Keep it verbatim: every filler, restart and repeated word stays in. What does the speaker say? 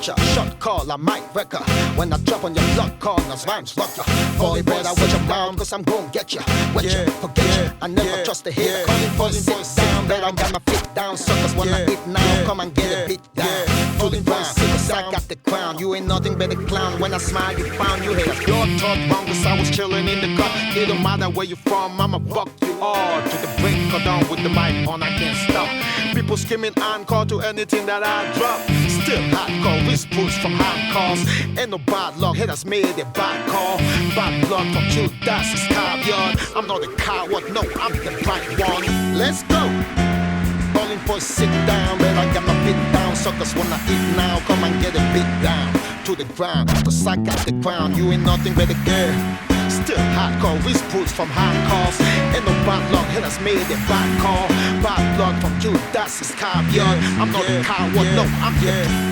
ya. Shot call, I might wreck ya. When I drop on your block corners, rhymes rock ya. Only better watch ya down, cause I'm gon' get ya. Wet ya, forget ya. I never trust a hater. Calling for sit down, bet I got my feet down. Suckers wanna eat now, come and get a beat down. To the ground, cause I got the crown. You ain't nothing but a clown. When I smile, you found you haters. Your thought wrong, cause I was chillin' in the cut. It don't matter where you from, I'ma fuck you all. To the brink, cut down with the mic on, I can't stop. People screaming encore to anything that I drop. Still hardcore, whispers from hard cars. Ain't no bad luck, haters made a bad call. Bad blood from Judas is caviar. I'm not a coward, no, I'm the right one. Let's go. Calling for sit down, but I got my feet down. Suckers wanna eat now, come and get a beat down. To the ground, cause I got the crown. You ain't nothing but a girl. Still hardcore, whispers from hard cars. Ain't no bad luck, haters made a bad call. Bad blood from Judas is caviar. I'm not a coward, no, I'm the